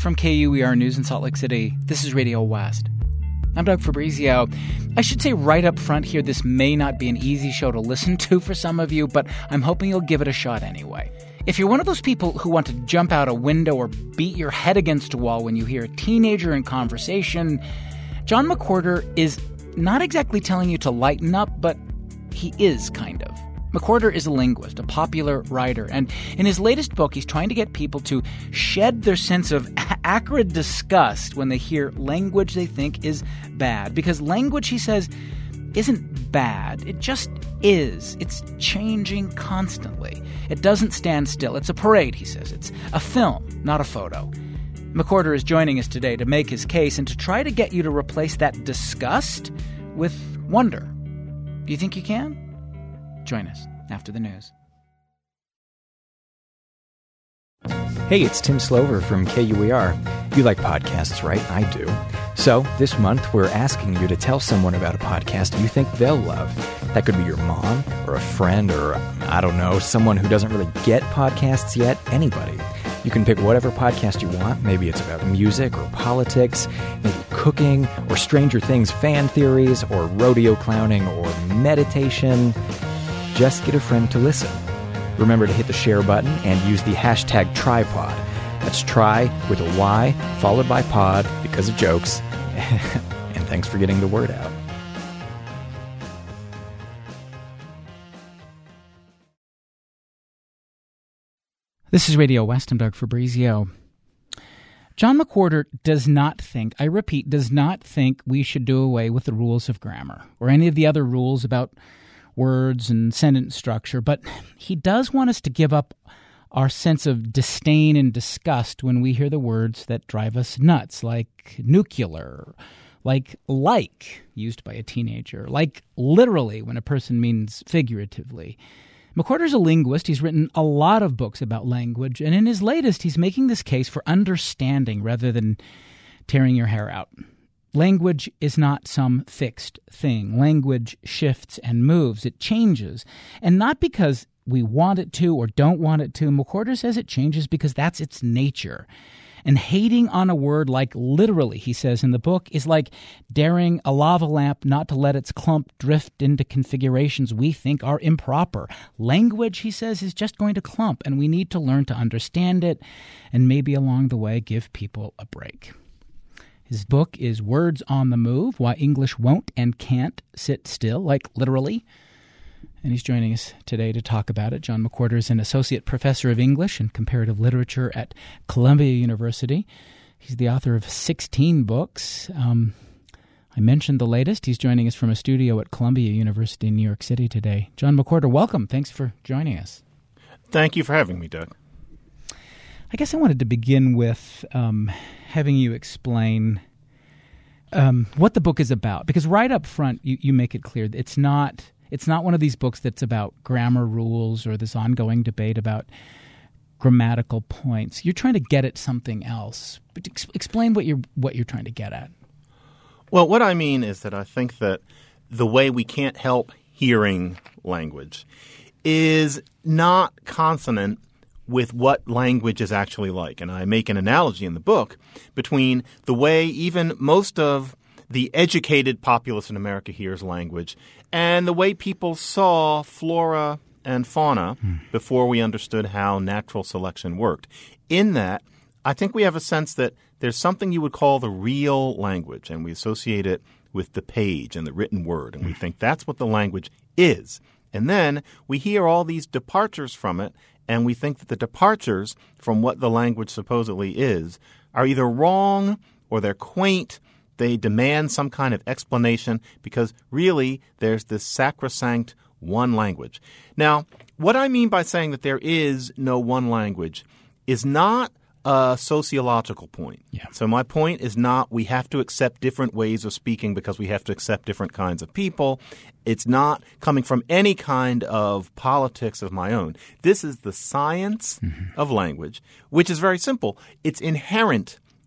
from KUER News in Salt Lake City, this is Radio West. I'm Doug Fabrizio. I should say right up front here, this may not be an easy show to listen to for some of you, but I'm hoping you'll give it a shot anyway. If you're one of those people who want to jump out a window or beat your head against a wall when you hear a teenager in conversation, John McWhorter is not exactly telling you to lighten up, but he is kind of. McWhorter is a linguist, a popular writer, and in his latest book, he's trying to get people to shed their sense of acrid disgust when they hear language they think is bad. Because language, he says, isn't bad. It just is. It's changing constantly. It doesn't stand still. It's a parade, he says. It's a film, not a photo. McWhorter is joining us today to make his case and to try to get you to replace that disgust with wonder. Do you think you can? Join us after the news. Hey, it's Tim Slover from KUER. You like podcasts, right? I do. So, this month, we're asking you to tell someone about a podcast you think they'll love. That could be your mom, or a friend, or, I don't know, someone who doesn't really get podcasts yet. Anybody. You can pick whatever podcast you want. Maybe it's about music, or politics, maybe cooking, or Stranger Things fan theories, or rodeo clowning, or meditation. Just get a friend to listen. Remember to hit the share button and use the hashtag TryPod. That's try with a Y, followed by pod, because of jokes. And thanks for getting the word out. This is Radio West. I'm Doug Fabrizio. John McWhorter does not think, I repeat, does not think we should do away with the rules of grammar or any of the other rules about words and sentence structure, but he does want us to give up our sense of disdain and disgust when we hear the words that drive us nuts, like nuclear, like used by a teenager, like literally when a person means figuratively. McWhorter's a linguist. He's written a lot of books about language, and in his latest, he's making this case for understanding rather than tearing your hair out. Language is not some fixed thing. Language shifts and moves. It changes. And not because we want it to or don't want it to. McWhorter says it changes because that's its nature. And hating on a word like literally, he says in the book, is like daring a lava lamp not to let its clump drift into configurations we think are improper. Language, he says, is just going to clump, and we need to learn to understand it and maybe along the way give people a break. His book is Words on the Move, Why English Won't and Can't Sit Still, like literally. And he's joining us today to talk about it. John McWhorter is an associate professor of English and comparative literature at Columbia University. He's the author of 16 books. I mentioned the latest. He's joining us from a studio at Columbia University in New York City today. John McWhorter, welcome. Thanks for joining us. Thank you for having me, Doug. I guess I wanted to begin with having you explain what the book is about, because right up front you make it clear that it's not one of these books that's about grammar rules or this ongoing debate about grammatical points. You're trying to get at something else. But explain what you're trying to get at. Well, what I mean is that I think that the way we can't help hearing language is not consonant with what language is actually like. And I make an analogy in the book between the way even most of the educated populace in America hears language and the way people saw flora and fauna before we understood how natural selection worked. In that, I think we have a sense that there's something you would call the real language, and we associate it with the page and the written word, and we think that's what the language is. And then we hear all these departures from it, and we think that the departures from what the language supposedly is are either wrong or they're quaint. They demand some kind of explanation because really there's this sacrosanct one language. Now, what I mean by saying that there is no one language is not a sociological point. Yeah. So my point is not we have to accept different ways of speaking because we have to accept different kinds of people. It's not coming from any kind of politics of my own. This is the science of language, which is very simple. It's inherent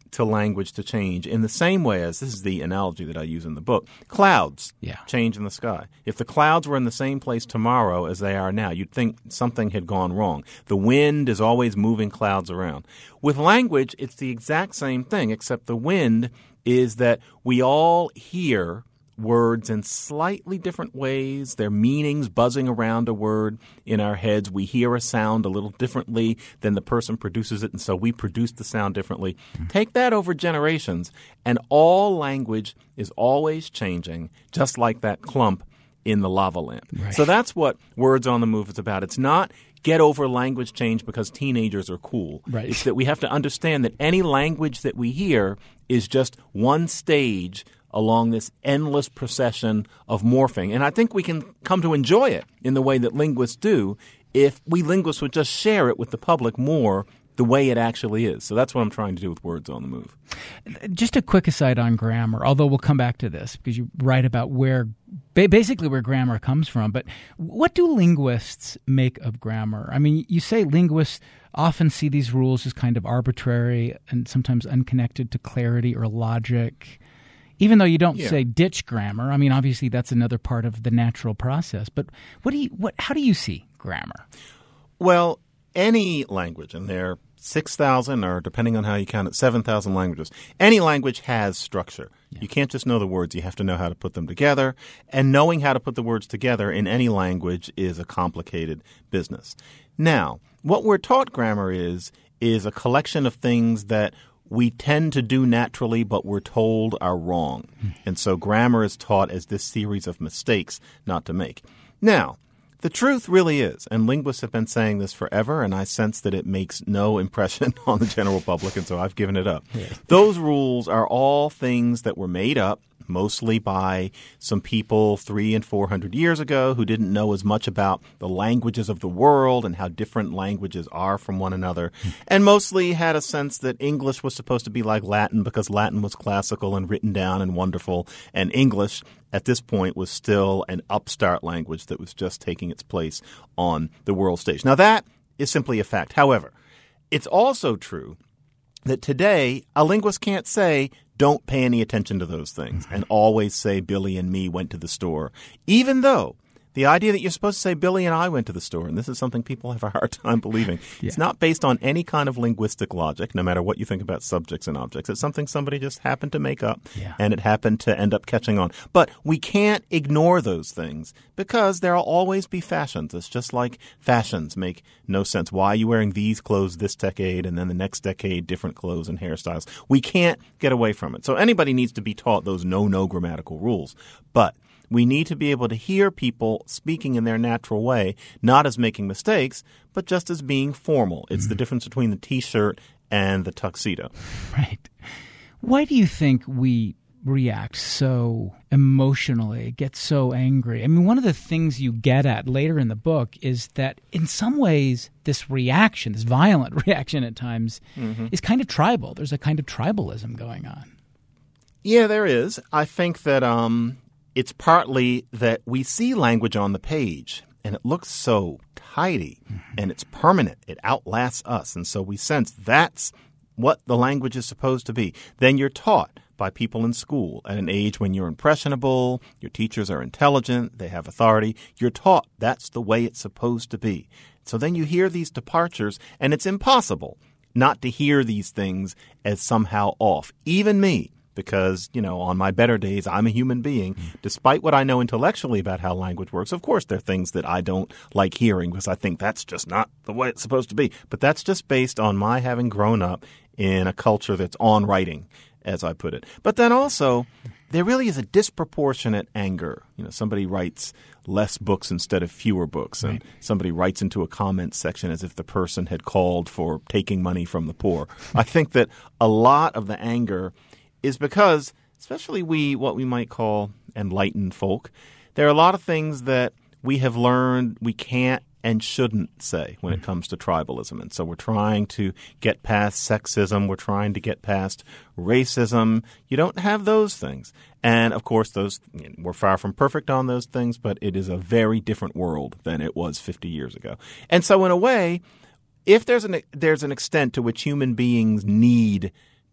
to language to change in the same way as, this is the analogy that I use in the book, clouds change in the sky. If the clouds were in the same place tomorrow as they are now, you'd think something had gone wrong. The wind is always moving clouds around. With language, it's the exact same thing, except the wind is that we all hear words in slightly different ways. Their meanings buzzing around a word in our heads. We hear a sound a little differently than the person produces it, and so we produce the sound differently. Take that over generations, and all language is always changing, just like that clump in the lava lamp. Right. So that's what Words on the Move is about. It's not get over language change because teenagers are cool. Right. It's that we have to understand that any language that we hear is just one stage along this endless procession of morphing. And I think we can come to enjoy it in the way that linguists do if we linguists would just share it with the public more the way it actually is. So that's what I'm trying to do with Words on the Move. Just a quick aside on grammar, although we'll come back to this because you write about basically where grammar comes from. But what do linguists make of grammar? I mean, you say linguists often see these rules as kind of arbitrary and sometimes unconnected to clarity or logic. Even though you don't say ditch grammar, I mean, obviously that's another part of the natural process. But how do you see grammar? Well, any language, and there are 6,000 or depending on how you count it, 7,000 languages. Any language has structure. Yeah. You can't just know the words. You have to know how to put them together. And knowing how to put the words together in any language is a complicated business. Now, what we're taught grammar is a collection of things that we tend to do naturally, but we're told are wrong. And so grammar is taught as this series of mistakes not to make. Now, the truth really is, and linguists have been saying this forever, and I sense that it makes no impression on the general public, and so I've given it up. Yeah. Those rules are all things that were made up, mostly by some people 300 and 400 years ago who didn't know as much about the languages of the world and how different languages are from one another, and mostly had a sense that English was supposed to be like Latin because Latin was classical and written down and wonderful, and English at this point was still an upstart language that was just taking its place on the world stage. Now that is simply a fact. However, it's also true that today a linguist can't say don't pay any attention to those things and always say Billy and me went to the store, even though the idea that you're supposed to say Billy and I went to the store, and this is something people have a hard time believing, it's not based on any kind of linguistic logic, no matter what you think about subjects and objects. It's something somebody just happened to make up, and it happened to end up catching on. But we can't ignore those things because there will always be fashions. It's just like fashions make no sense. Why are you wearing these clothes this decade and then the next decade different clothes and hairstyles? We can't get away from it. So anybody needs to be taught those no grammatical rules. But we need to be able to hear people speaking in their natural way, not as making mistakes, but just as being formal. It's the difference between the T-shirt and the tuxedo. Right. Why do you think we react so emotionally, get so angry? I mean, one of the things you get at later in the book is that in some ways this reaction, this violent reaction at times, is kind of tribal. There's a kind of tribalism going on. Yeah, there is. I think that it's partly that we see language on the page, and it looks so tidy, and it's permanent. It outlasts us, and so we sense that's what the language is supposed to be. Then you're taught by people in school at an age when you're impressionable, your teachers are intelligent, they have authority. You're taught that's the way it's supposed to be. So then you hear these departures, and it's impossible not to hear these things as somehow off. Even me. Because, on my better days, I'm a human being. Despite what I know intellectually about how language works, of course, there are things that I don't like hearing because I think that's just not the way it's supposed to be. But that's just based on my having grown up in a culture that's on writing, as I put it. But then also, there really is a disproportionate anger. Somebody writes less books instead of fewer books, and somebody writes into a comment section as if the person had called for taking money from the poor. I think that a lot of the anger is because, especially what we might call enlightened folk, there are a lot of things that we have learned we can't and shouldn't say when it comes to tribalism. And so we're trying to get past sexism. We're trying to get past racism. You don't have those things. And, of course, we're far from perfect on those things, but it is a very different world than it was 50 years ago. And so in a way, if there's an extent to which human beings need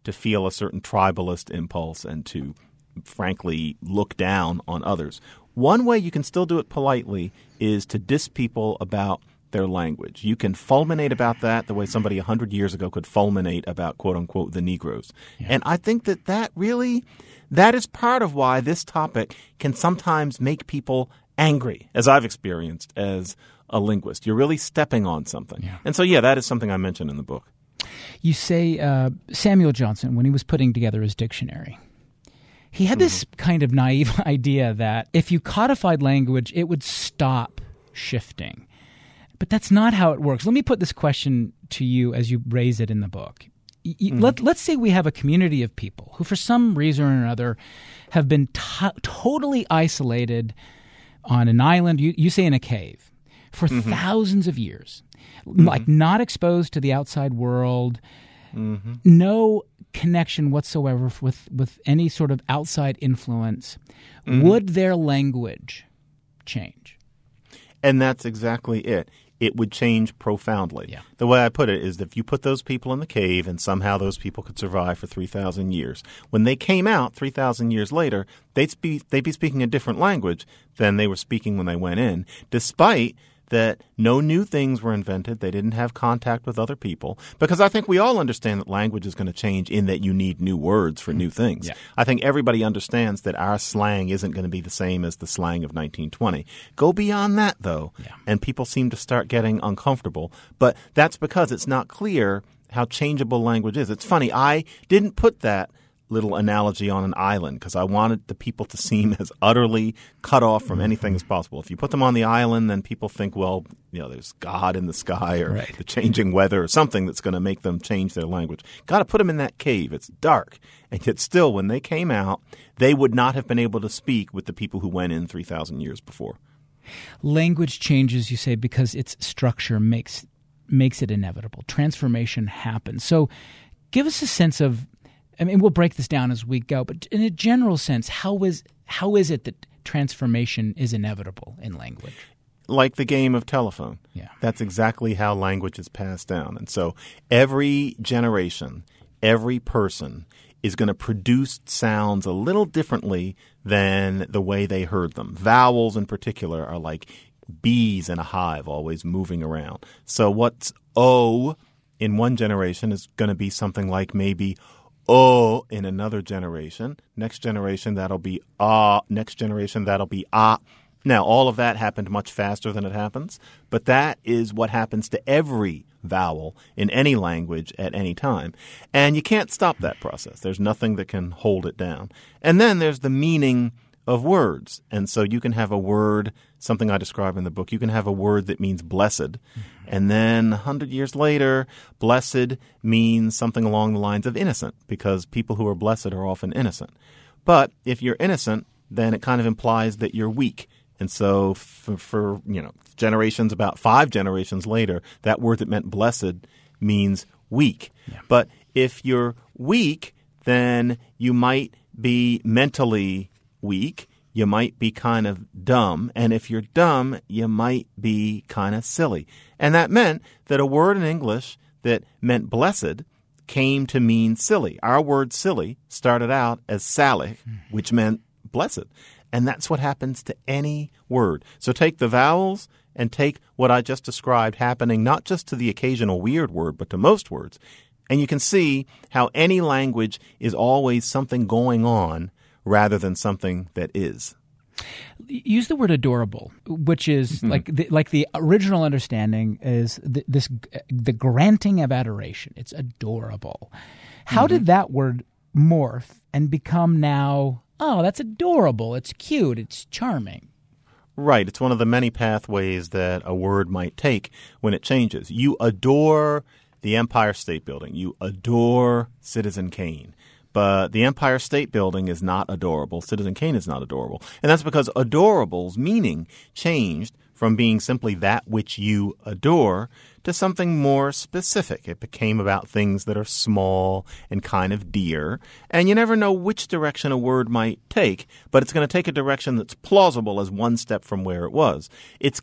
to feel a certain tribalist impulse and to, frankly, look down on others. One way you can still do it politely is to diss people about their language. You can fulminate about that the way somebody 100 years ago could fulminate about, quote unquote, the Negroes. Yeah. And I think that is part of why this topic can sometimes make people angry, as I've experienced as a linguist. You're really stepping on something. Yeah. And so, that is something I mentioned in the book. You say Samuel Johnson, when he was putting together his dictionary, he had this kind of naive idea that if you codified language, it would stop shifting. But that's not how it works. Let me put this question to you as you raise it in the book. Let's say we have a community of people who, for some reason or another, have been totally isolated on an island, you say in a cave, for thousands of years, like not exposed to the outside world, no connection whatsoever with any sort of outside influence. Would their language change? And that's exactly it. It would change profoundly. Yeah. The way I put it is that if you put those people in the cave and somehow those people could survive for 3,000 years, when they came out 3,000 years later, they'd be speaking a different language than they were speaking when they went in, despite that no new things were invented. They didn't have contact with other people. Because I think we all understand that language is going to change in that you need new words for new things. Yeah. I think everybody understands that our slang isn't going to be the same as the slang of 1920. Go beyond that, though, and people seem to start getting uncomfortable. But that's because it's not clear how changeable language is. It's funny. I didn't put that little analogy on an island because I wanted the people to seem as utterly cut off from anything as possible. If you put them on the island, then people think, well, there's God in the sky or the changing weather or something that's going to make them change their language. Got to put them in that cave. It's dark. And yet still, when they came out, they would not have been able to speak with the people who went in 3,000 years before. Language changes, you say, because its structure makes it inevitable. Transformation happens. So give us a sense of, we'll break this down as we go, but in a general sense, how is it that transformation is inevitable in language? Like the game of telephone. Yeah. That's exactly how language is passed down. And so every generation, every person is going to produce sounds a little differently than the way they heard them. Vowels in particular are like bees in a hive, always moving around. So what's O in one generation is going to be something like maybe O in another generation. Next generation, that'll be ah. Next generation, that'll be ah. Now, all of that happened much faster than it happens, but that is what happens to every vowel in any language at any time. And you can't stop that process. There's nothing that can hold it down. And then there's the meaning of words. And so you can have a word, something I describe in the book, you can have a word that means blessed. And then 100 years later, blessed means something along the lines of innocent, because people who are blessed are often innocent. But if you're innocent, then it kind of implies that you're weak. And so for generations, about 5 generations later, that word that meant blessed means weak. Yeah. But if you're weak, then you might be mentally weak. You might be kind of dumb. And if you're dumb, you might be kind of silly. And that meant that a word in English that meant blessed came to mean silly. Our word silly started out as salih, which meant blessed. And that's what happens to any word. So take the vowels and take what I just described happening not just to the occasional weird word, but to most words. And you can see how any language is always something going on rather than something that is. Use the word adorable, which is like the original understanding is the granting of adoration. It's adorable. How did that word morph and become now, oh, that's adorable, it's cute, it's charming? Right. It's one of the many pathways that a word might take when it changes. You adore the Empire State Building. You adore Citizen Kane. But the Empire State Building is not adorable. Citizen Kane is not adorable. And that's because adorable's meaning changed from being simply that which you adore to something more specific. It became about things that are small and kind of dear. And you never know which direction a word might take, but it's going to take a direction that's plausible as one step from where it was. It's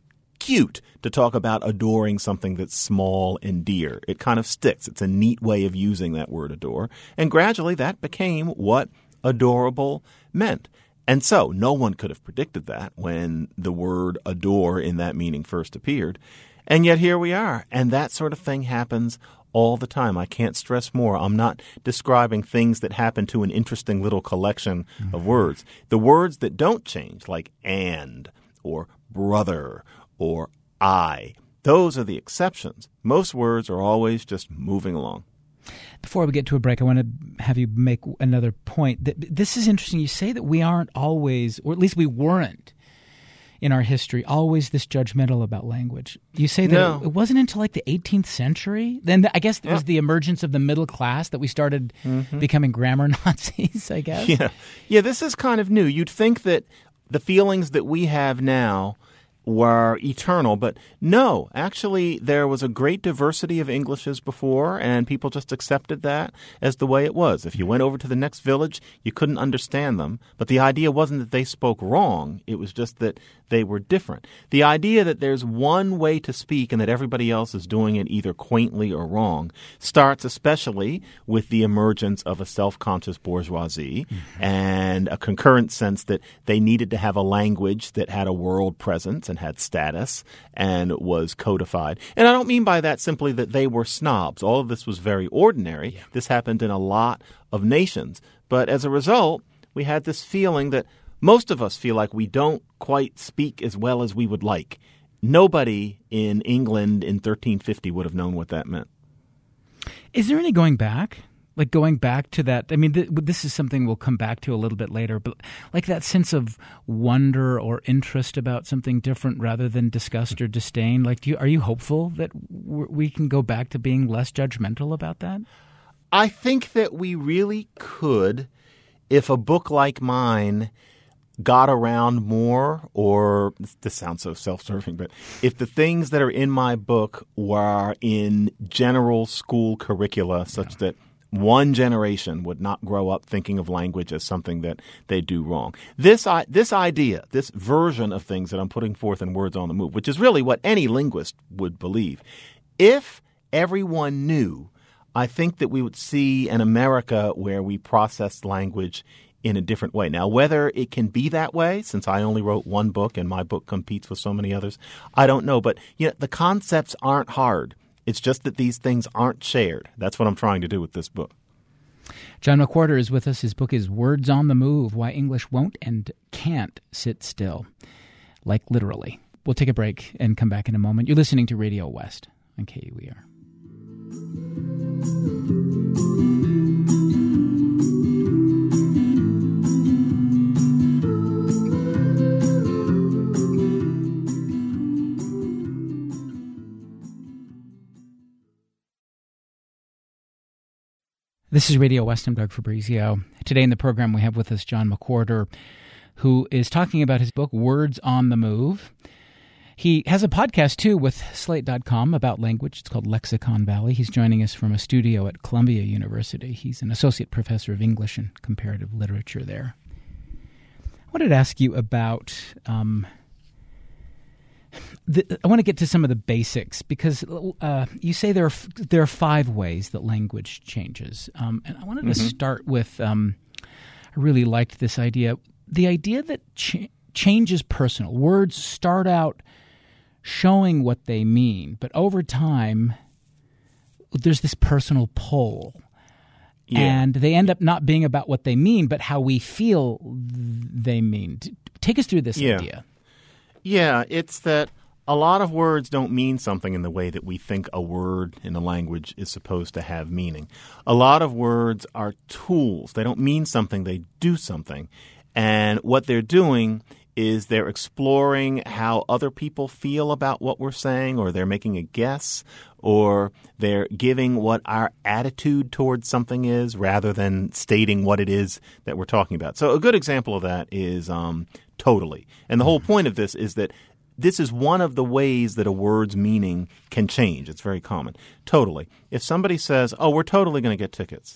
cute to talk about adoring something that's small and dear. It kind of sticks. It's a neat way of using that word adore. And gradually that became what adorable meant. And so no one could have predicted that when the word adore in that meaning first appeared. And yet here we are. And that sort of thing happens all the time. I can't stress more. I'm not describing things that happen to an interesting little collection of words. The words that don't change, like and or brother or I, those are the exceptions. Most words are always just moving along. Before we get to a break, I want to have you make another point. This is interesting. You say that we aren't always, or at least we weren't in our history, always this judgmental about language. You say that it wasn't until like the 18th century. Then I guess it was the emergence of the middle class that we started becoming grammar Nazis, I guess. Yeah, this is kind of new. You'd think that the feelings that we have now were eternal, but no, actually there was a great diversity of Englishes before, and people just accepted that as the way it was. If you went over to the next village, you couldn't understand them, but the idea wasn't that they spoke wrong, it was just that they were different. The idea that there's one way to speak and that everybody else is doing it either quaintly or wrong starts especially with the emergence of a self-conscious bourgeoisie and a concurrent sense that they needed to have a language that had a world presence and had status and was codified. And I don't mean by that simply that they were snobs. All of this was very ordinary. Yeah. This happened in a lot of nations. But as a result, we had this feeling that most of us feel like we don't quite speak as well as we would like. Nobody in England in 1350 would have known what that meant. Is there any going back? Like going back to that, I mean, this is something we'll come back to a little bit later, but like that sense of wonder or interest about something different rather than disgust or disdain. Like, are you hopeful that we can go back to being less judgmental about that? I think that we really could if a book like mine got around more, or this sounds so self-serving, but if the things that are in my book were in general school curricula such that one generation would not grow up thinking of language as something that they do wrong. This idea, this version of things that I'm putting forth in Words on the Move, which is really what any linguist would believe, if everyone knew, I think that we would see an America where we process language in a different way. Now, whether it can be that way, since I only wrote one book and my book competes with so many others, I don't know. But the concepts aren't hard. It's just that these things aren't shared. That's what I'm trying to do with this book. John McWhorter is with us. His book is Words on the Move, Why English Won't and Can't Sit Still. Like literally. We'll take a break and come back in a moment. You're listening to Radio West on KUER. This is Radio West. I'm Doug Fabrizio. Today in the program we have with us John McWhorter, who is talking about his book, Words on the Move. He has a podcast, too, with Slate.com about language. It's called Lexicon Valley. He's joining us from a studio at Columbia University. He's an associate professor of English and comparative literature there. I wanted to ask you about... I want to get to some of the basics because you say there are 5 ways that language changes. And I wanted to start with, I really liked this idea. The idea that change is personal. Words start out showing what they mean, but over time, there's this personal pull. Yeah. And they end up not being about what they mean, but how we feel they mean. Take us through this idea. Yeah, it's that a lot of words don't mean something in the way that we think a word in a language is supposed to have meaning. A lot of words are tools. They don't mean something, they do something. And what they're doing is they're exploring how other people feel about what we're saying, or they're making a guess, or they're giving what our attitude towards something is rather than stating what it is that we're talking about. So a good example of that is totally. And the whole point of this is that this is one of the ways that a word's meaning can change. It's very common. Totally. If somebody says, oh, we're totally going to get tickets,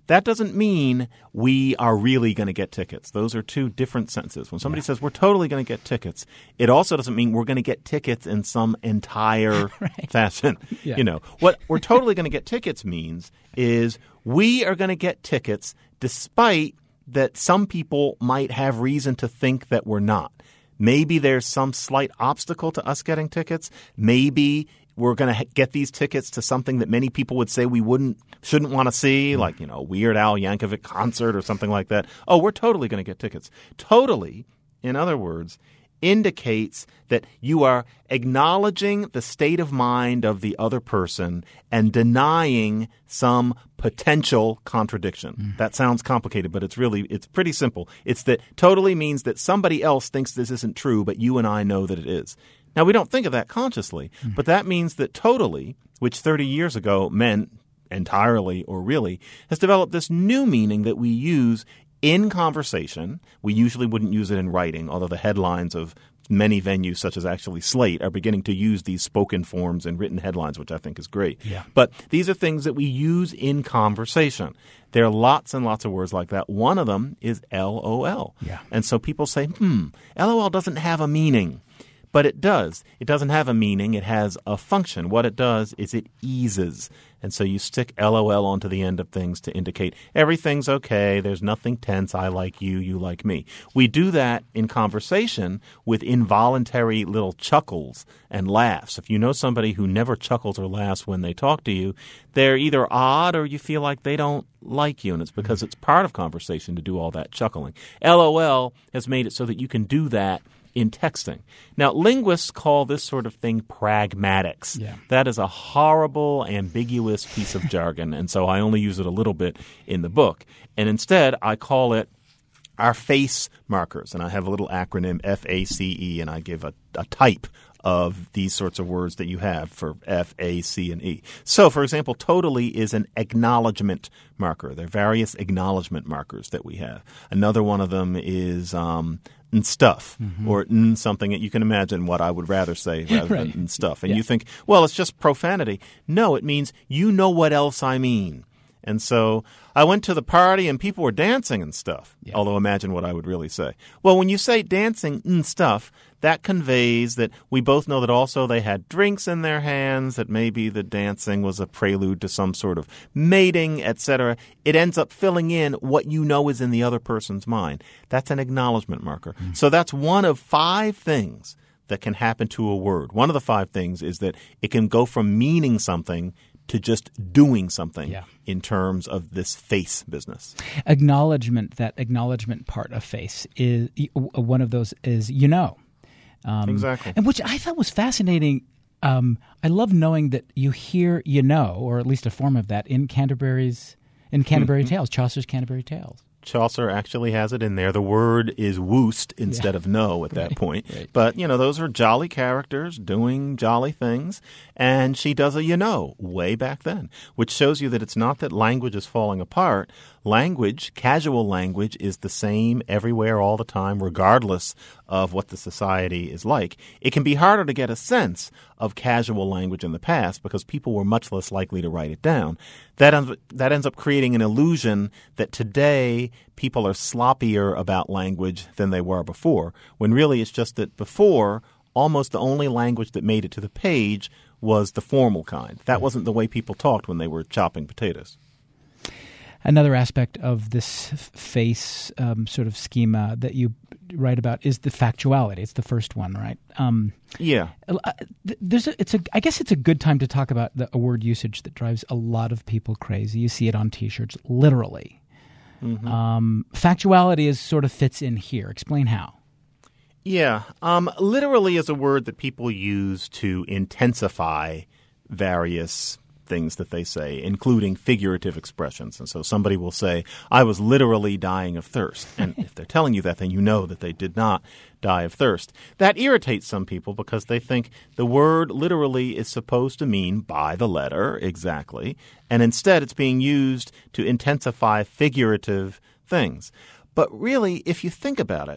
that doesn't mean we are really going to get tickets. Those are two different sentences. When somebody says we're totally going to get tickets, it also doesn't mean we're going to get tickets in some entire fashion. Yeah. You know, what we're totally going to get tickets means is we are going to get tickets despite that some people might have reason to think that we're not. Maybe there's some slight obstacle to us getting tickets. Maybe we're going to get these tickets to something that many people would say we shouldn't want to see, like, you know, Weird Al Yankovic concert or something like that. Oh, we're totally going to get tickets. Totally, in other words, indicates that you are acknowledging the state of mind of the other person and denying some potential contradiction. That sounds complicated, but it's pretty simple. It's that totally means that somebody else thinks this isn't true, but you and I know that it is. Now, we don't think of that consciously, but that means that totally, which 30 years ago meant entirely or really, has developed this new meaning that we use in conversation. We usually wouldn't use it in writing, although the headlines of many venues, such as actually Slate, are beginning to use these spoken forms in written headlines, which I think is great. Yeah. But these are things that we use in conversation. There are lots and lots of words like that. One of them is LOL. Yeah. And so people say, LOL doesn't have a meaning. But it does. It doesn't have a meaning. It has a function. What it does is it eases. And so you stick LOL onto the end of things to indicate everything's okay. There's nothing tense. I like you. You like me. We do that in conversation with involuntary little chuckles and laughs. If you know somebody who never chuckles or laughs when they talk to you, they're either odd or you feel like they don't like you. And it's because it's part of conversation to do all that chuckling. LOL has made it so that you can do that in texting. Now, linguists call this sort of thing pragmatics. Yeah. That is a horrible, ambiguous piece of jargon, and so I only use it a little bit in the book. And instead, I call it our face markers, and I have a little acronym, FACE, and I give a type of these sorts of words that you have for F, A, C, and E. So, for example, totally is an acknowledgement marker. There are various acknowledgement markers that we have. Another one of them is stuff or something that you can imagine what I would rather say rather than stuff. And you think, well, it's just profanity. No, it means you know what else I mean. And so I went to the party and people were dancing and stuff, although imagine what I would really say. Well, when you say dancing and stuff, that conveys that we both know that also they had drinks in their hands, that maybe the dancing was a prelude to some sort of mating, etc. It ends up filling in what you know is in the other person's mind. That's an acknowledgement marker. So that's one of 5 things that can happen to a word. One of the 5 things is that it can go from meaning something to just doing something in terms of this face business. Acknowledgement, that acknowledgement part of face, is one of those is you know. Exactly. And which I thought was fascinating. I love knowing that you hear you know, or at least a form of that, in Canterbury Tales, Chaucer's Canterbury Tales. Chaucer actually has it in there. The word is woost instead of know at that point. Right. But, you know, those are jolly characters doing jolly things. And she does a you know way back then, which shows you that it's not that language is falling apart. Language, casual language, is the same everywhere all the time, regardless of what the society is like. It can be harder to get a sense of casual language in the past because people were much less likely to write it down. That ends up creating an illusion that today people are sloppier about language than they were before, when really it's just that before, almost the only language that made it to the page was the formal kind. That wasn't the way people talked when they were chopping potatoes. Another aspect of this face sort of schema that you write about is the factuality. It's the first one, right? Yeah. I guess it's a good time to talk about a word usage that drives a lot of people crazy. You see it on T-shirts, literally. Factuality sort of fits in here. Explain how. Yeah. Literally is a word that people use to intensify various things that they say, including figurative expressions. And so somebody will say, I was literally dying of thirst. And if they're telling you that, then you know that they did not die of thirst. That irritates some people because they think the word literally is supposed to mean by the letter, exactly. And instead it's being used to intensify figurative things. But really, if you think about it,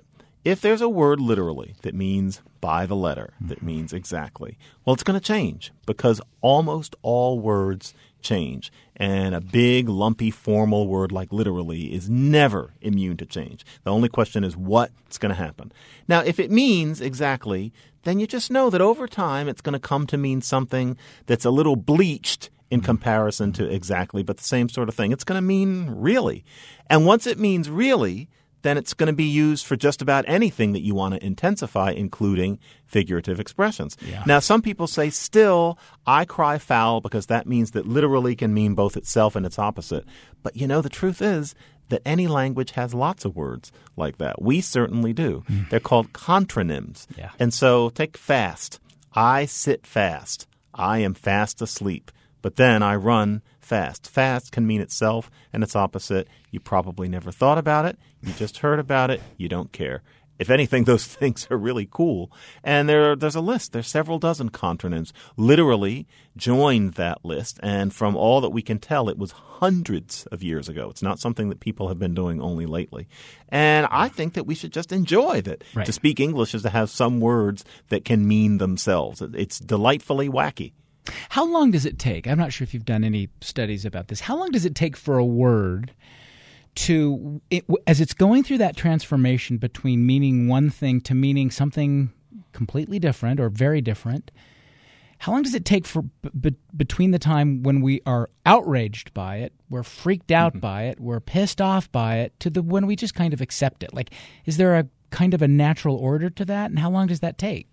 if there's a word literally that means by the letter, that means exactly, well, it's going to change because almost all words change. And a big, lumpy, formal word like literally is never immune to change. The only question is what's going to happen. Now, if it means exactly, then you just know that over time it's going to come to mean something that's a little bleached in comparison to exactly, but the same sort of thing. It's going to mean really. And once it means really, then it's going to be used for just about anything that you want to intensify, including figurative expressions. Yeah. Now, some people say, still, I cry foul because that means that literally can mean both itself and its opposite. But, the truth is that any language has lots of words like that. We certainly do. They're called contronyms. Yeah. And so take fast. I sit fast. I am fast asleep. But then I run fast. Fast can mean itself and its opposite. You probably never thought about it. You just heard about it. You don't care. If anything, those things are really cool. And there's a list. There's several dozen contronyms. Literally joined that list. And from all that we can tell, it was hundreds of years ago. It's not something that people have been doing only lately. And I think that we should just enjoy that. Right. To speak English is to have some words that can mean themselves. It's delightfully wacky. How long does it take? I'm not sure if you've done any studies about this. How long does it take for a word to, as it's going through that transformation between meaning one thing to meaning something completely different or very different, how long does it take for between the time when we are outraged by it, we're freaked out by it, we're pissed off by it, to when we just kind of accept it? Like, is there a kind of a natural order to that, and how long does that take?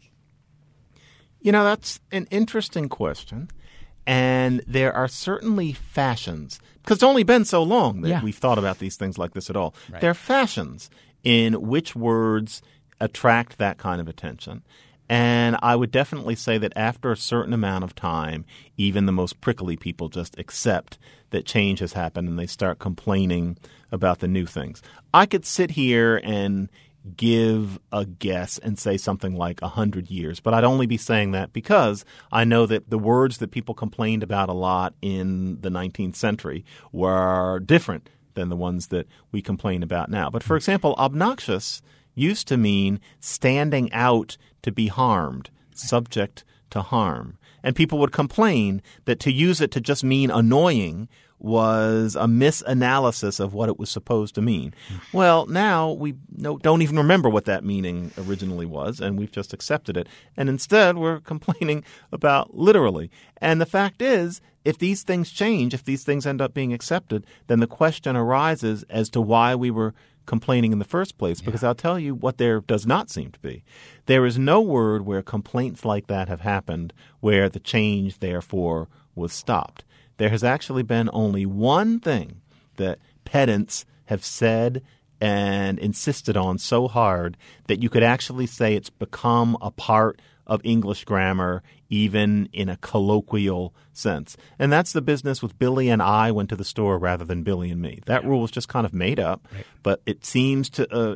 That's an interesting question. And there are certainly fashions, because it's only been so long that we've thought about these things like this at all. Right. There are fashions in which words attract that kind of attention. And I would definitely say that after a certain amount of time, even the most prickly people just accept that change has happened and they start complaining about the new things. I could sit here and give a guess and say something like 100 years, but I'd only be saying that because I know that the words that people complained about a lot in the 19th century were different than the ones that we complain about now. But for example, obnoxious used to mean standing out to be harmed, subject to harm. And people would complain that to use it to just mean annoying was a misanalysis of what it was supposed to mean. Well, now we don't even remember what that meaning originally was, and we've just accepted it. And instead, we're complaining about literally. And the fact is, if these things change, if these things end up being accepted, then the question arises as to why we were complaining in the first place, because I'll tell you what there does not seem to be. There is no word where complaints like that have happened where the change, therefore, was stopped. There has actually been only one thing that pedants have said and insisted on so hard that you could actually say it's become a part of English grammar, even in a colloquial sense. And that's the business with Billy and I went to the store rather than Billy and me. That rule was just kind of made up, but it seems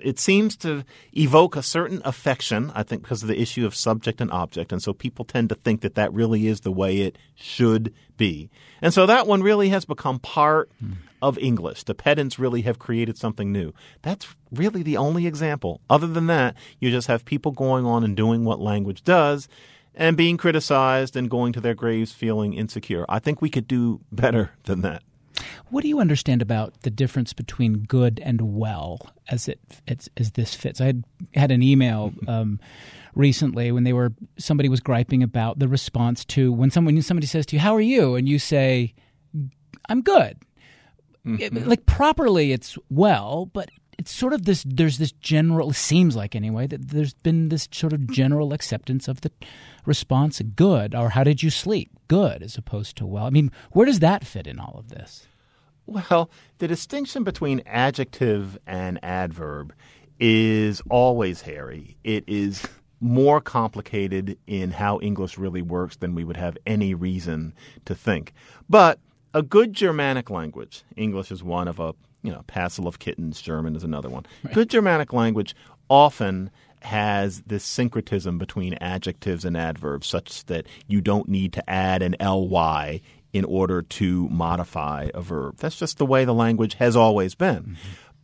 to evoke a certain affection, I think, because of the issue of subject and object. And so people tend to think that that really is the way it should be. And so that one really has become part of English. The pedants really have created something new. That's really the only example. Other than that, you just have people going on and doing what language does and being criticized and going to their graves feeling insecure. I think we could do better than that. What do you understand about the difference between good and well as this fits? I had an email recently when somebody was griping about the response to when somebody says to you, "How are you?" and you say, "I'm good." Like properly, it's well, but it's sort of this. There's this general. It seems like anyway that there's been this sort of general acceptance of the response good, or how did you sleep? Good, as opposed to well. I mean, where does that fit in all of this? Well, the distinction between adjective and adverb is always hairy. It is more complicated in how English really works than we would have any reason to think. But a good Germanic language, English is one of a passel of kittens, German is another one. Right. Good Germanic language often has this syncretism between adjectives and adverbs such that you don't need to add an ly in order to modify a verb. That's just the way the language has always been.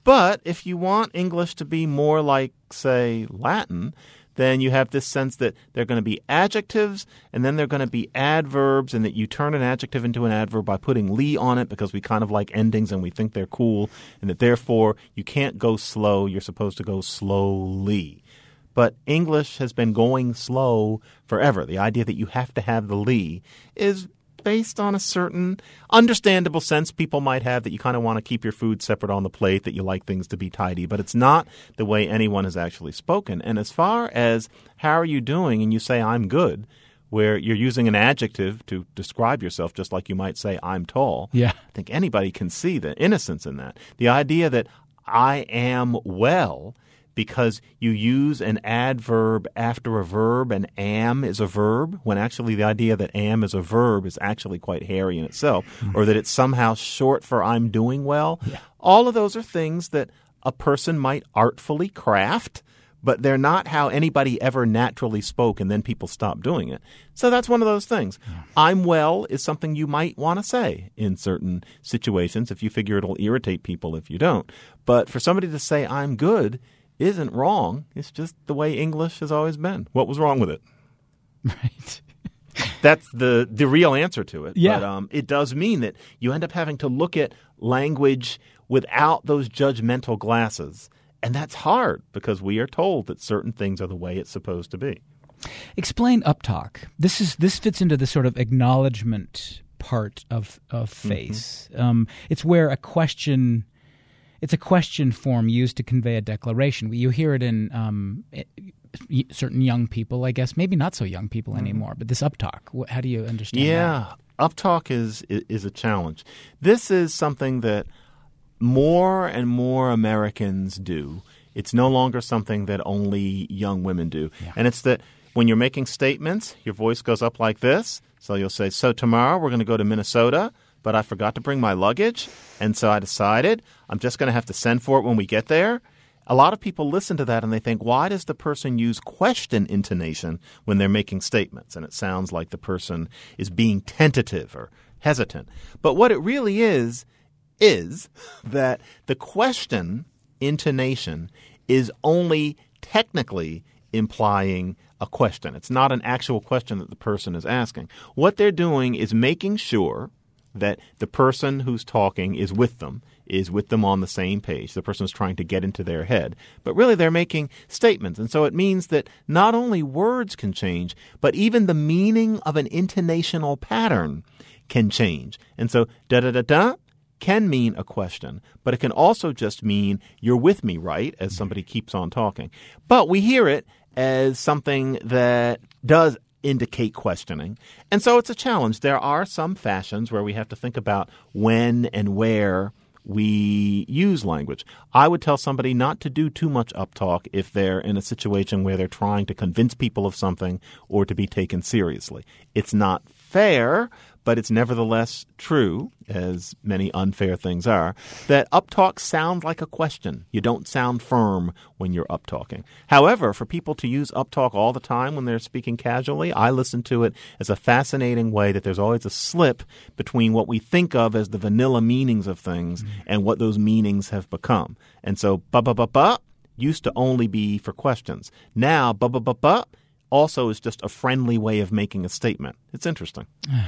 But if you want English to be more like, say, Latin, then you have this sense that they're going to be adjectives and then they're going to be adverbs, and that you turn an adjective into an adverb by putting "ly" on it because we kind of like endings and we think they're cool, and that therefore you can't go slow, you're supposed to go slowly. But English has been going slow forever. The idea that you have to have the "ly" is based on a certain understandable sense people might have that you kind of want to keep your food separate on the plate, that you like things to be tidy, but it's not the way anyone has actually spoken. And as far as how are you doing and you say I'm good, where you're using an adjective to describe yourself just like you might say I'm tall, Yeah. I think anybody can see the innocence in that. The idea that I am well because you use an adverb after a verb and am is a verb, when actually the idea that am is a verb is actually quite hairy in itself, or that it's somehow short for I'm doing well. Yeah. All of those are things that a person might artfully craft, but they're not how anybody ever naturally spoke and then people stopped doing it. So that's one of those things. Yeah. I'm well is something you might want to say in certain situations if you figure it'll irritate people if you don't. But for somebody to say I'm good isn't wrong. It's just the way English has always been. What was wrong with it? Right. That's the real answer to it. Yeah. But it does mean that you end up having to look at language without those judgmental glasses. And that's hard because we are told that certain things are the way it's supposed to be. Explain uptalk. This fits into the sort of acknowledgement part of face. Mm-hmm. It's where a question... It's a question form used to convey a declaration. You hear it in certain young people, I guess. Maybe not so young people anymore. But this uptalk, how do you understand that? Yeah, uptalk is a challenge. This is something that more and more Americans do. It's no longer something that only young women do. Yeah. And it's that when you're making statements, your voice goes up like this. So you'll say, so tomorrow we're going to go to Minnesota, but I forgot to bring my luggage, and so I decided I'm just going to have to send for it when we get there. A lot of people listen to that and they think, why does the person use question intonation when they're making statements? And it sounds like the person is being tentative or hesitant. But what it really is that the question intonation is only technically implying a question. It's not an actual question that the person is asking. What they're doing is making sure that the person who's talking is with them on the same page. The person is trying to get into their head. But really they're making statements. And so it means that not only words can change, but even the meaning of an intonational pattern can change. And so da-da-da-da can mean a question, but it can also just mean you're with me, right, as somebody keeps on talking. But we hear it as something that does indicate questioning. And so it's a challenge. There are some fashions where we have to think about when and where we use language. I would tell somebody not to do too much uptalk if they're in a situation where they're trying to convince people of something or to be taken seriously. It's not fair, but it's nevertheless true, as many unfair things are, that uptalk sounds like a question. You don't sound firm when you're uptalking. However, for people to use uptalk all the time when they're speaking casually, I listen to it as a fascinating way that there's always a slip between what we think of as the vanilla meanings of things and what those meanings have become. And so, ba-ba-ba-ba used to only be for questions. Now, ba-ba-ba-ba also is just a friendly way of making a statement. It's interesting.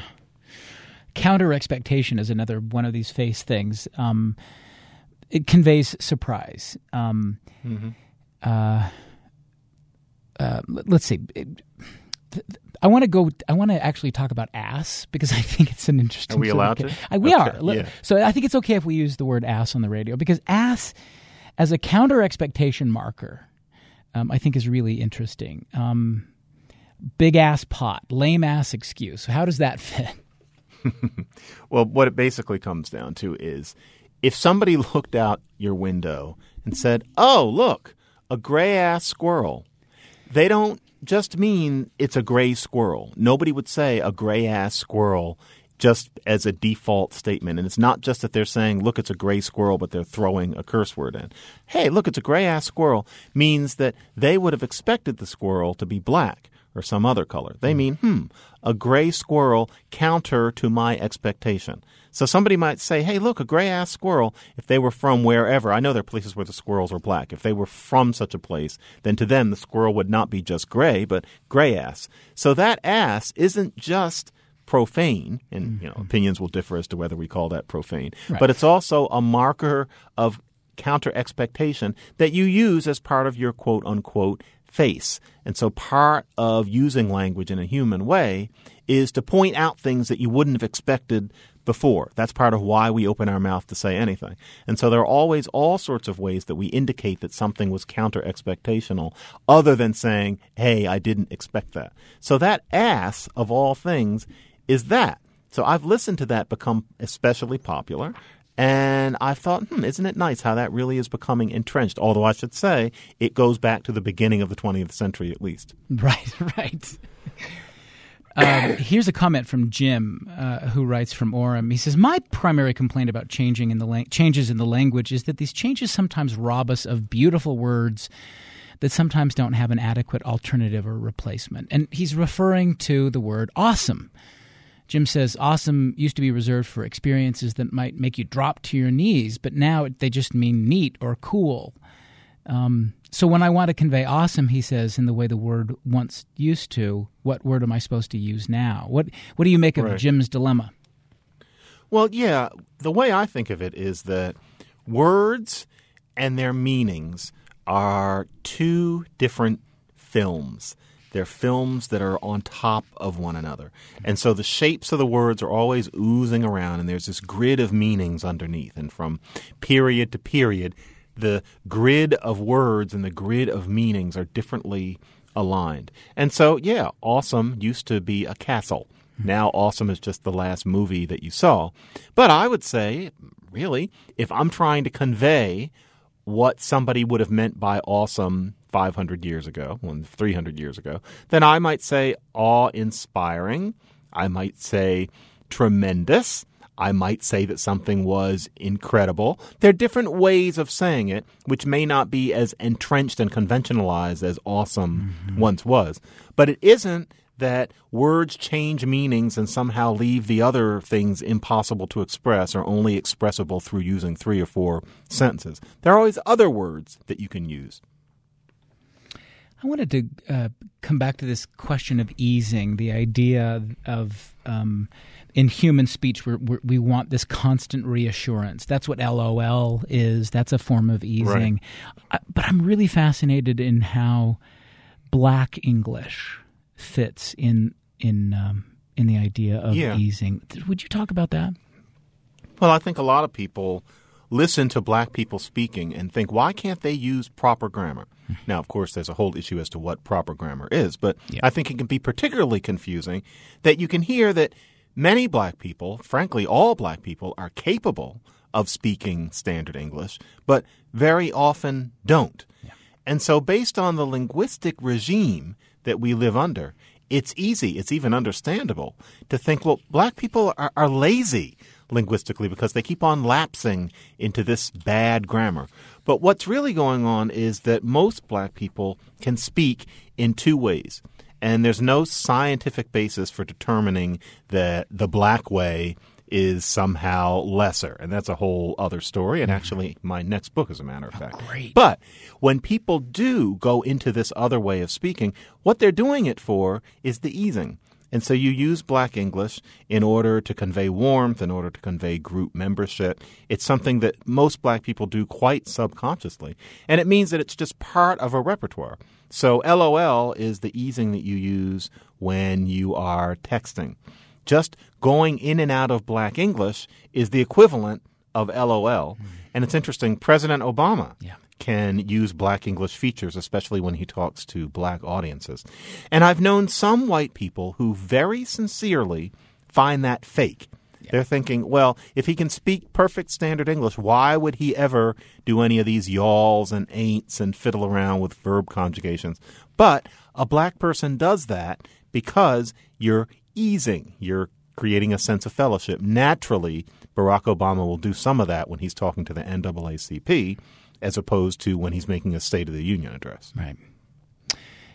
Counter expectation is another one of these face things. It conveys surprise. Let's see. I want to actually talk about ass because I think it's an interesting. Are we allowed to? We okay. are. Yeah. So I think it's okay if we use the word ass on the radio because ass as a counter expectation marker, I think is really interesting. Big ass pot, lame ass excuse. How does that fit? Well, what it basically comes down to is if somebody looked out your window and said, oh, look, a gray-ass squirrel, they don't just mean it's a gray squirrel. Nobody would say a gray-ass squirrel just as a default statement. And it's not just that they're saying, look, it's a gray squirrel, but they're throwing a curse word in. Hey, look, it's a gray-ass squirrel means that they would have expected the squirrel to be black. or some other color. They mean, a gray squirrel counter to my expectation. So somebody might say, hey, look, a gray-ass squirrel, if they were from wherever. I know there are places where the squirrels are black. If they were from such a place, then to them the squirrel would not be just gray, but gray-ass. So that ass isn't just profane, and opinions will differ as to whether we call that profane, but it's also a marker of counter-expectation that you use as part of your quote-unquote face. And so part of using language in a human way is to point out things that you wouldn't have expected before. That's part of why we open our mouth to say anything. And so there are always all sorts of ways that we indicate that something was counter-expectational other than saying, hey, I didn't expect that. So that ass, of all things, is that. So I've listened to that become especially popular. And I thought, isn't it nice how that really is becoming entrenched? Although I should say it goes back to the beginning of the 20th century at least. Right. Here's a comment from Jim, who writes from Orem. He says, my primary complaint about changes in the language is that these changes sometimes rob us of beautiful words that sometimes don't have an adequate alternative or replacement. And he's referring to the word awesome. Jim says, awesome used to be reserved for experiences that might make you drop to your knees, but now they just mean neat or cool. So when I want to convey awesome, he says, in the way the word once used to, what word am I supposed to use now? What do you make of Jim's dilemma? Well, yeah, the way I think of it is that words and their meanings are two different films. They're films that are on top of one another. And so the shapes of the words are always oozing around, and there's this grid of meanings underneath. And from period to period, the grid of words and the grid of meanings are differently aligned. And so, yeah, awesome used to be a castle. Now awesome is just the last movie that you saw. But I would say, really, if I'm trying to convey what somebody would have meant by awesome 500 years ago, 300 years ago, then I might say awe-inspiring. I might say tremendous. I might say that something was incredible. There are different ways of saying it, which may not be as entrenched and conventionalized as awesome once was. But it isn't that words change meanings and somehow leave the other things impossible to express or only expressible through using 3 or 4 sentences. There are always other words that you can use. I wanted to come back to this question of easing, the idea of in human speech we want this constant reassurance. That's what LOL is. That's a form of easing. Right. But I'm really fascinated in how Black English fits in the idea of easing. Would you talk about that? Well, I think a lot of people listen to Black people speaking and think, why can't they use proper grammar? Now, of course, there's a whole issue as to what proper grammar is, but I think it can be particularly confusing that you can hear that many Black people, frankly, all Black people, are capable of speaking standard English, but very often don't. Yeah. And so based on the linguistic regime that we live under, it's easy, it's even understandable to think, well, Black people are lazy linguistically because they keep on lapsing into this bad grammar. But what's really going on is that most Black people can speak in 2 ways. And there's no scientific basis for determining that the Black way is somehow lesser. And that's a whole other story. And actually, my next book, as a matter of fact. Great. But when people do go into this other way of speaking, what they're doing it for is the easing. And so you use Black English in order to convey warmth, in order to convey group membership. It's something that most Black people do quite subconsciously. And it means that it's just part of a repertoire. So LOL is the easing that you use when you are texting. Just going in and out of Black English is the equivalent of LOL. And it's interesting, President Obama can use Black English features, especially when he talks to Black audiences. And I've known some white people who very sincerely find that fake. They're thinking, well, if he can speak perfect standard English, why would he ever do any of these y'alls and ain'ts and fiddle around with verb conjugations? But a Black person does that because you're easing. You're creating a sense of fellowship. Naturally, Barack Obama will do some of that when he's talking to the NAACP, as opposed to when he's making a State of the Union address. Right.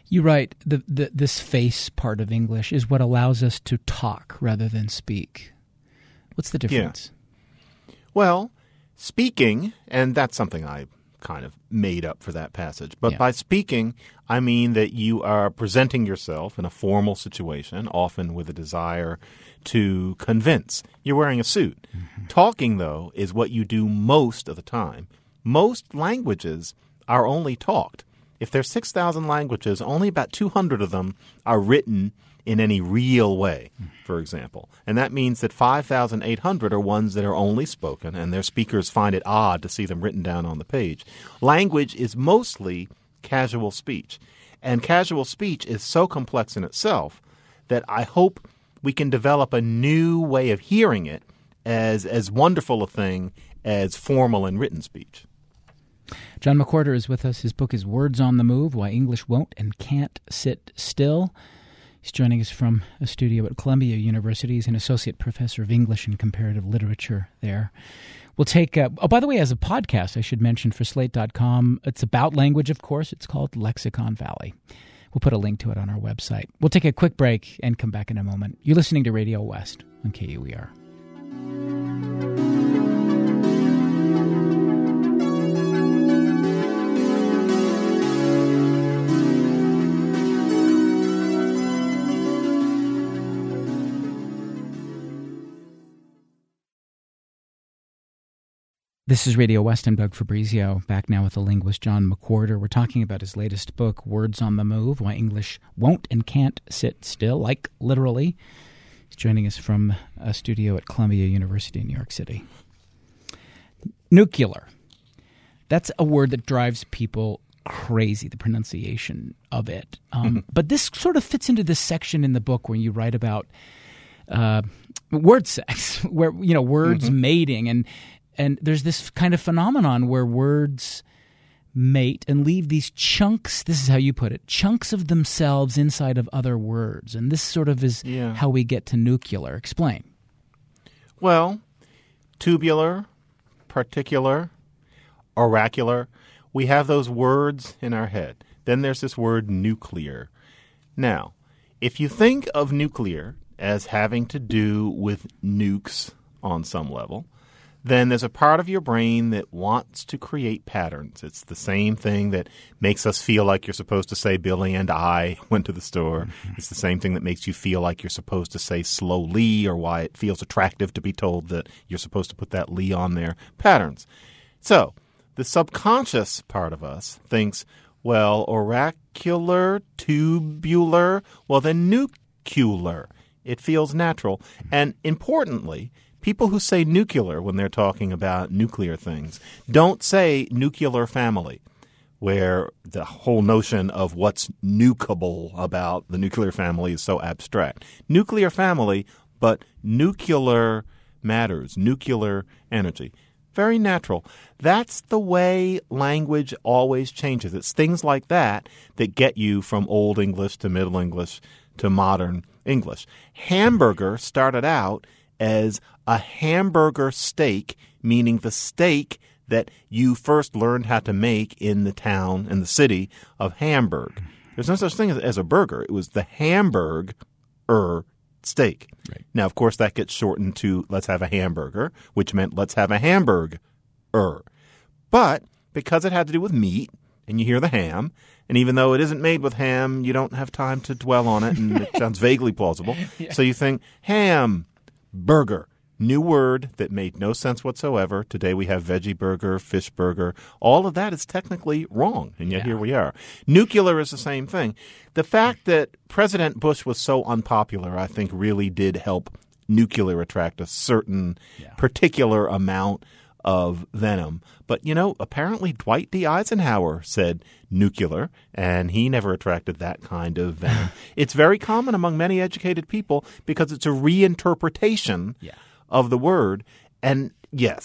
You write, this face part of English is what allows us to talk rather than speak. What's the difference? Yeah. Well, speaking, and that's something I kind of made up for that passage, but by speaking, I mean that you are presenting yourself in a formal situation, often with a desire to convince. You're wearing a suit. Mm-hmm. Talking, though, is what you do most of the time. Most languages are only talked. If there's 6,000 languages, only about 200 of them are written in any real way, for example. And that means that 5,800 are ones that are only spoken, and their speakers find it odd to see them written down on the page. Language is mostly casual speech. And casual speech is so complex in itself that I hope we can develop a new way of hearing it as wonderful a thing as formal and written speech. John McWhorter is with us. His book is Words on the Move, Why English Won't and Can't Sit Still. He's joining us from a studio at Columbia University. He's an associate professor of English and comparative literature there. We'll take, by the way, as a podcast, I should mention for Slate.com, it's about language, of course. It's called Lexicon Valley. We'll put a link to it on our website. We'll take a quick break and come back in a moment. You're listening to Radio West on KUER. This is Radio West. I'm Doug Fabrizio, back now with the linguist John McWhorter. We're talking about his latest book, Words on the Move, Why English Won't and Can't Sit Still, like literally. He's joining us from a studio at Columbia University in New York City. Nuclear. That's a word that drives people crazy, the pronunciation of it. But this sort of fits into this section in the book where you write about word sex, where, words mating, and there's this kind of phenomenon where words mate and leave these chunks, this is how you put it, chunks of themselves inside of other words. And this sort of is how we get to nuclear. Explain. Well, tubular, particular, oracular, we have those words in our head. Then there's this word nuclear. Now, if you think of nuclear as having to do with nukes on some level, then there's a part of your brain that wants to create patterns. It's the same thing that makes us feel like you're supposed to say Billy and I went to the store. It's the same thing that makes you feel like you're supposed to say slowly, or why it feels attractive to be told that you're supposed to put that Lee on there. Patterns. So the subconscious part of us thinks, well, oracular, tubular, well, then nuclear. It feels natural. And importantly, people who say nuclear when they're talking about nuclear things don't say nuclear family, where the whole notion of what's nukeable about the nuclear family is so abstract. Nuclear family, but nuclear matters, nuclear energy. Very natural. That's the way language always changes. It's things like that that get you from Old English to Middle English to modern English. Hamburger started out as a hamburger steak, meaning the steak that you first learned how to make in the town and the city of Hamburg. There's no such thing as a burger. It was the Hamburger steak. Right. Now, of course, that gets shortened to let's have a hamburger, which meant let's have a hamburger. But because it had to do with meat, and you hear the ham, and even though it isn't made with ham, you don't have time to dwell on it, and it sounds vaguely plausible. Yeah. So you think ham, burger. New word that made no sense whatsoever. Today we have veggie burger, fish burger. All of that is technically wrong, and yet here we are. Nuclear is the same thing. The fact that President Bush was so unpopular, I think, really did help nuclear attract a certain particular amount of venom. But, apparently Dwight D. Eisenhower said nuclear, and he never attracted that kind of venom. It's very common among many educated people because it's a reinterpretation of the word. And yes,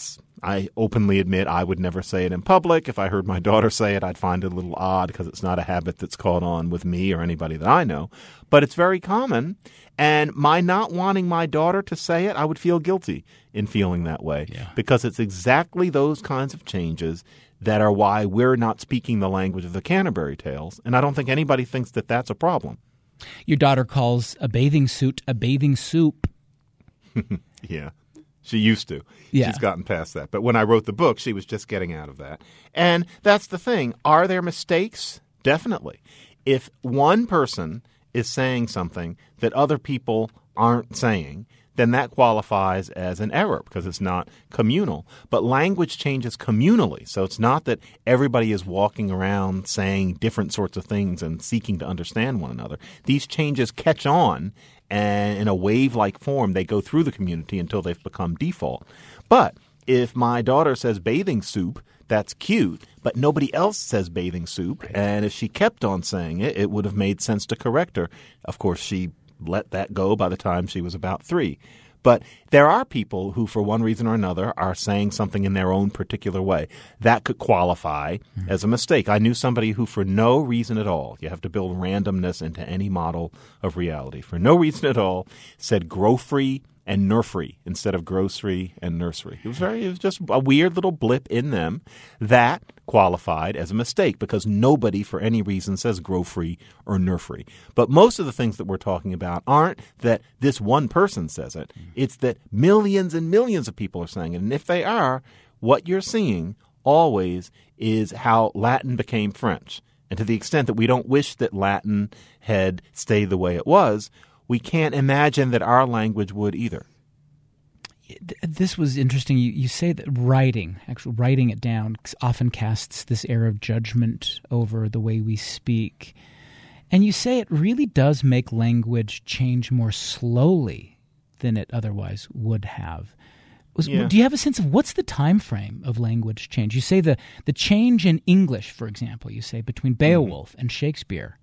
I openly admit I would never say it in public. If I heard my daughter say it, I'd find it a little odd because it's not a habit that's caught on with me or anybody that I know. But it's very common. And my not wanting my daughter to say it, I would feel guilty in feeling that way because it's exactly those kinds of changes that are why we're not speaking the language of the Canterbury Tales. And I don't think anybody thinks that that's a problem. Your daughter calls a bathing suit a bathing soup. Yeah. She used to. Yeah. She's gotten past that. But when I wrote the book, she was just getting out of that. And that's the thing. Are there mistakes? Definitely. If one person is saying something that other people aren't saying, then that qualifies as an error because it's not communal. But language changes communally. So it's not that everybody is walking around saying different sorts of things and seeking to understand one another. These changes catch on, and in a wave-like form, they go through the community until they've become default. But if my daughter says bathing soup, that's cute, but nobody else says bathing soup. Right. And if she kept on saying it, it would have made sense to correct her. Of course, she let that go by the time she was about 3. But there are people who, for one reason or another, are saying something in their own particular way. That could qualify as a mistake. I knew somebody who, for no reason at all, you have to build randomness into any model of reality, for no reason at all, said grocery and nursery instead of grocery and nursery. It was just a weird little blip in them that qualified as a mistake because nobody for any reason says grocery or nursery. But most of the things that we're talking about aren't that this one person says it. It's that millions and millions of people are saying it. And if they are, what you're seeing always is how Latin became French. And to the extent that we don't wish that Latin had stayed the way it was, we can't imagine that our language would either. This was interesting. You say that writing it down, often casts this air of judgment over the way we speak. And you say it really does make language change more slowly than it otherwise would have. Do you have a sense of what's the time frame of language change? You say the change in English, for example, you say between Beowulf and Shakespeare.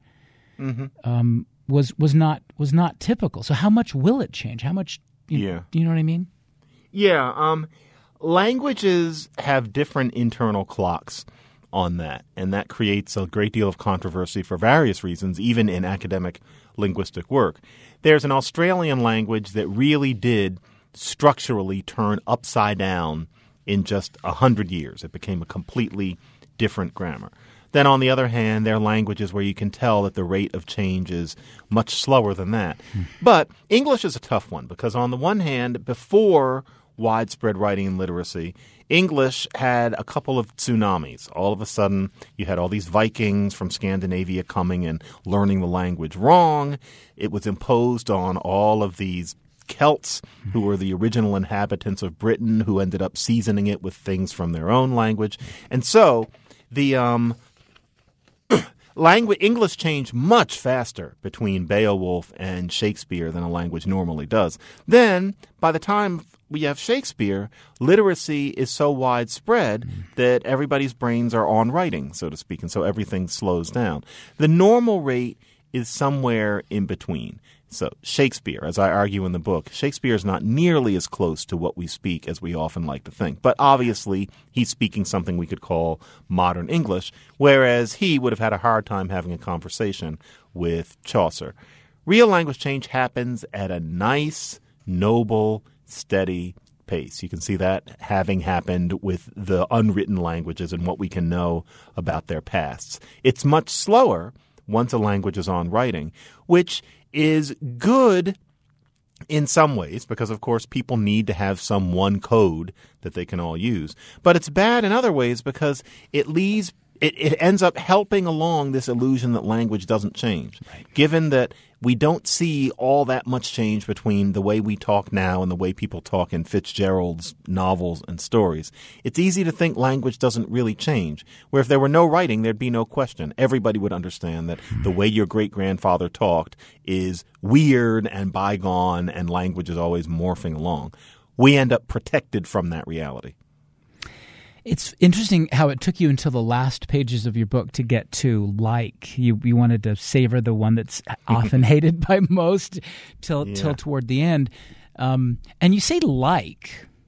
Was not typical. So how much will it change? How much? Do you know what I mean? Yeah. Languages have different internal clocks on that, and that creates a great deal of controversy for various reasons, even in academic linguistic work. There's an Australian language that really did structurally turn upside down in just 100 years. It became a completely different grammar. Then, on the other hand, there are languages where you can tell that the rate of change is much slower than that. But English is a tough one because, on the one hand, before widespread writing and literacy, English had a couple of tsunamis. All of a sudden, you had all these Vikings from Scandinavia coming and learning the language wrong. It was imposed on all of these Celts, who were the original inhabitants of Britain, who ended up seasoning it with things from their own language. And so the English changed much faster between Beowulf and Shakespeare than a language normally does. Then, by the time we have Shakespeare, literacy is so widespread that everybody's brains are on writing, so to speak, and so everything slows down. The normal rate is somewhere in between. So Shakespeare, as I argue in the book, Shakespeare is not nearly as close to what we speak as we often like to think. But obviously, he's speaking something we could call modern English, whereas he would have had a hard time having a conversation with Chaucer. Real language change happens at a nice, noble, steady pace. You can see that having happened with the unwritten languages and what we can know about their pasts. It's much slower once a language is on writing, which is good in some ways because, of course, people need to have some one code that they can all use. But it's bad in other ways because it ends up helping along this illusion that language doesn't change. Right. Given that we don't see all that much change between the way we talk now and the way people talk in Fitzgerald's novels and stories, it's easy to think language doesn't really change. Where if there were no writing, there'd be no question. Everybody would understand that the way your great-grandfather talked is weird and bygone, and language is always morphing along. We end up protected from that reality. It's interesting how it took you until the last pages of your book to get to like. You wanted to savor the one that's often hated by most till toward the end. And you say like.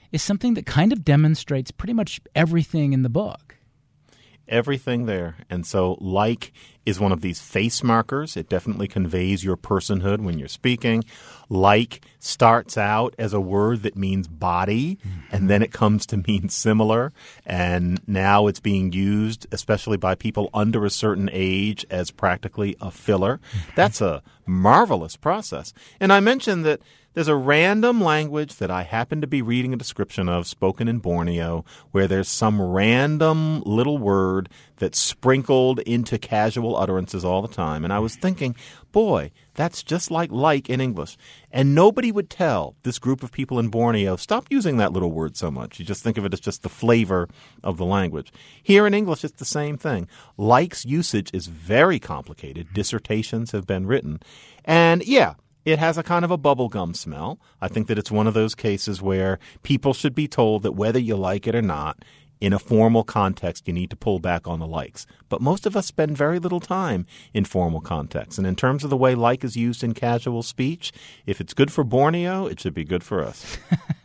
is something that kind of demonstrates pretty much everything in the book. Everything there. And so like is one of these face markers. It definitely conveys your personhood when you're speaking. Like starts out as a word that means body, and then it comes to mean similar. And now it's being used, especially by people under a certain age, as practically a filler. That's a marvelous process. And I mentioned that there's a random language that I happen to be reading a description of spoken in Borneo where there's some random little word that's sprinkled into casual utterances all the time. And I was thinking, boy, that's just like in English. And nobody would tell this group of people in Borneo, stop using that little word so much. You just think of it as just the flavor of the language. Here in English, it's the same thing. Like's usage is very complicated. Dissertations have been written. And yeah, it has a kind of a bubblegum smell. I think that it's one of those cases where people should be told that whether you like it or not, in a formal context, you need to pull back on the likes. But most of us spend very little time in formal context. And in terms of the way like is used in casual speech, if it's good for Borneo, it should be good for us.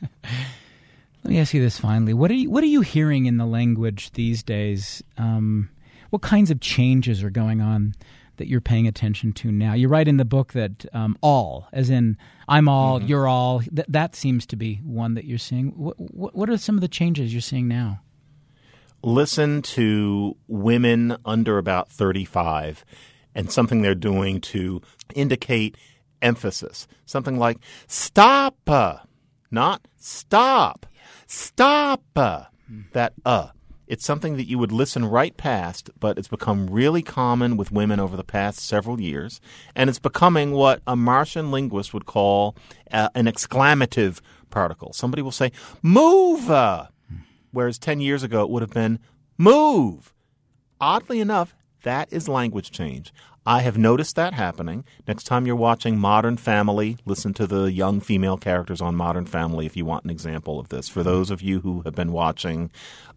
Let me ask you this finally. What are you hearing in the language these days? What kinds of changes are going on that you're paying attention to now? You write in the book that all, as in I'm all, you're all, that seems to be one that you're seeing. What are some of the changes you're seeing now? Listen to women under about 35 and something they're doing to indicate emphasis. Something like stop, not stop, stop, that It's something that you would listen right past, but it's become really common with women over the past several years. And it's becoming what a Martian linguist would call an exclamative particle. Somebody will say, move, whereas 10 years ago it would have been move. Oddly enough, that is language change. I have noticed that happening. Next time you're watching Modern Family, listen to the young female characters on Modern Family if you want an example of this. For those of you who have been watching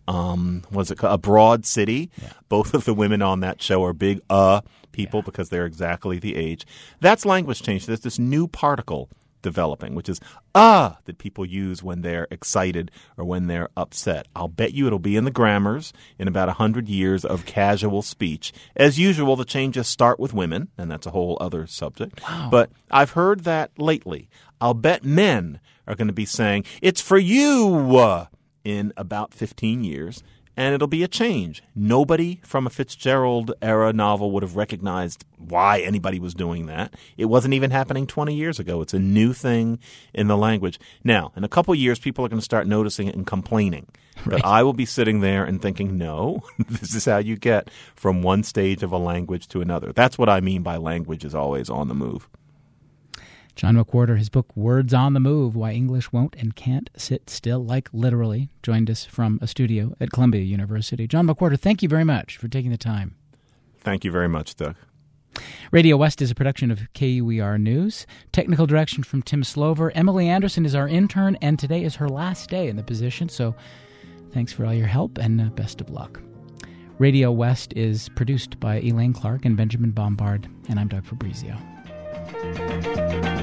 A Broad City, both of the women on that show are big people because they're exactly the age. That's language change. There's this new particle developing, which is that people use when they're excited or when they're upset. I'll bet you it'll be in the grammars in about 100 years of casual speech. As usual, the changes start with women, and that's a whole other subject. Wow. But I've heard that lately. I'll bet men are going to be saying, it's for you in about 15 years. And it'll be a change. Nobody from a Fitzgerald-era novel would have recognized why anybody was doing that. It wasn't even happening 20 years ago. It's a new thing in the language. Now, in a couple years, people are going to start noticing it and complaining. Right. But I will be sitting there and thinking, no, this is how you get from one stage of a language to another. That's what I mean by language is always on the move. John McWhorter, his book, Words on the Move, Why English Won't and Can't Sit Still, like literally, joined us from a studio at Columbia University. John McWhorter, thank you very much for taking the time. Thank you very much, Doug. Radio West is a production of KUER News. Technical direction from Tim Slover. Emily Anderson is our intern, and today is her last day in the position, so thanks for all your help and best of luck. Radio West is produced by Elaine Clark and Benjamin Bombard, and I'm Doug Fabrizio.